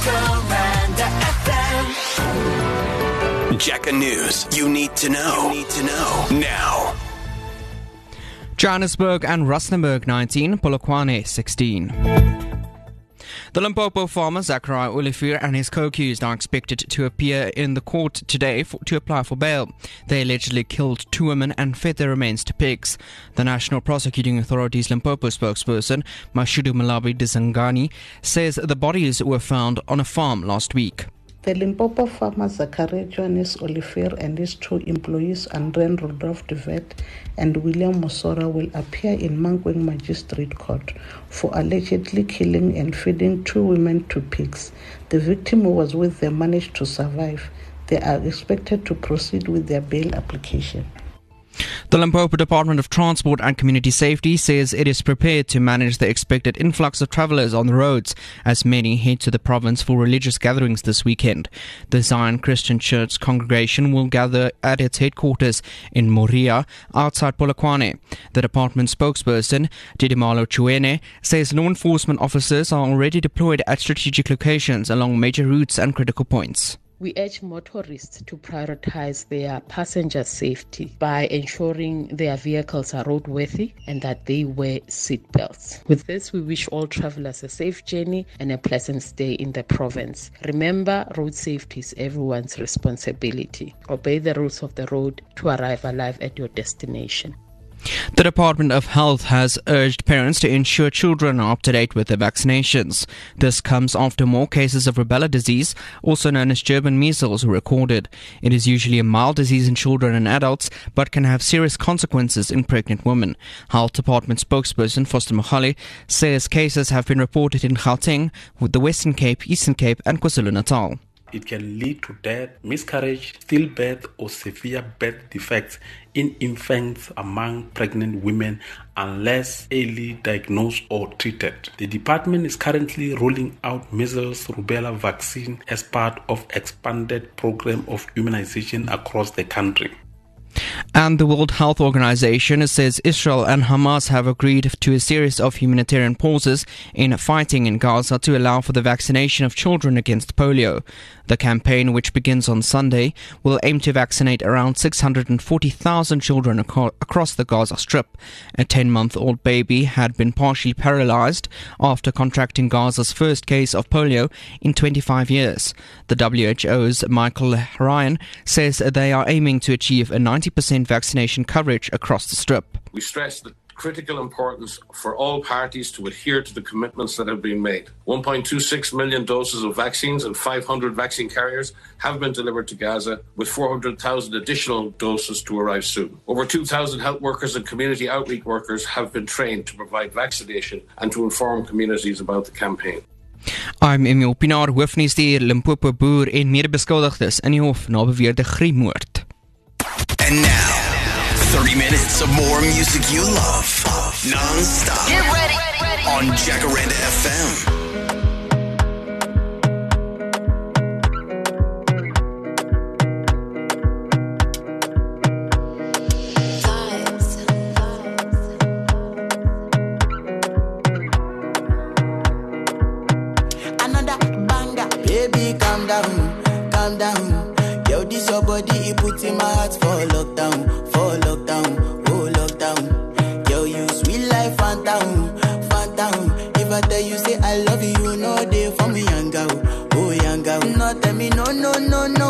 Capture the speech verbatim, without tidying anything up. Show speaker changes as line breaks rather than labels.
Jacaranda F M.
Jacka News. You need to know. You need to know now.
Johannesburg and Rustenburg nineteen, Polokwane sixteen. The Limpopo farmer Zachariah Olivier and his co-accused are expected to appear in the court today for, to apply for bail. They allegedly killed two women and fed their remains to pigs. The National Prosecuting Authority's Limpopo spokesperson, Mashudu Malabi Dizangani, says the bodies were found on a farm last week.
The Limpopo farmer Zachariah Johannes Olivier and his two employees, Andren Rudolph de Vet and William Mosora, will appear in Mankweng Magistrate Court for allegedly killing and feeding two women to pigs. The victim who was with them managed to survive. They are expected to proceed with their bail application.
The Limpopo Department of Transport and Community Safety says it is prepared to manage the expected influx of travellers on the roads as many head to the province for religious gatherings this weekend. The Zion Christian Church congregation will gather at its headquarters in Moria, outside Polokwane. The department spokesperson, Didimalo Chuene, says law enforcement officers are already deployed at strategic locations along major routes and critical points.
We urge motorists to prioritize their passenger safety by ensuring their vehicles are roadworthy and that they wear seatbelts. With this, we wish all travelers a safe journey and a pleasant stay in the province. Remember, road safety is everyone's responsibility. Obey the rules of the road to arrive alive at your destination.
The Department of Health has urged parents to ensure children are up to date with their vaccinations. This comes after more cases of rubella disease, also known as German measles, were recorded. It is usually a mild disease in children and adults, but can have serious consequences in pregnant women. Health Department spokesperson Foster Mohale says cases have been reported in Gauteng, with the Western Cape, Eastern Cape and KwaZulu-Natal.
It can lead to death, miscarriage, stillbirth, or severe birth defects in infants among pregnant women unless early diagnosed or treated. The department is currently rolling out measles rubella vaccine as part of expanded program of immunization across the country.
And the World Health Organization says Israel and Hamas have agreed to a series of humanitarian pauses in fighting in Gaza to allow for the vaccination of children against polio. The campaign, which begins on Sunday, will aim to vaccinate around six hundred forty thousand children aco- across the Gaza Strip. A ten-month-old baby had been partially paralyzed after contracting Gaza's first case of polio in twenty-five years. The W H O's Michael Ryan says they are aiming to achieve a ninety percent vaccination coverage across the Strip.
We stress the critical importance for all parties to adhere to the commitments that have been made. one point two six million doses of vaccines and five hundred vaccine carriers have been delivered to Gaza, with four hundred thousand additional doses to arrive soon. Over two thousand health workers and community outreach workers have been trained to provide vaccination and to inform communities about the campaign.
I'm Emil Pinaar, hoofnuus die Limpopo boer en medebeskuldigdes in die hof na beweerde griefmoord.
And now, thirty minutes of more music you love, non-stop,
Get ready, ready.
on Jacaranda F M.
Another banger, baby, calm down, calm down. Yo, this your body, it puts in my heart for lockdown, for lockdown, oh lockdown. Yo, you sweet life, phantom, phantom. If I tell you say I love you, you know they for me, young girl, oh young girl. No, tell me no, no, no, no.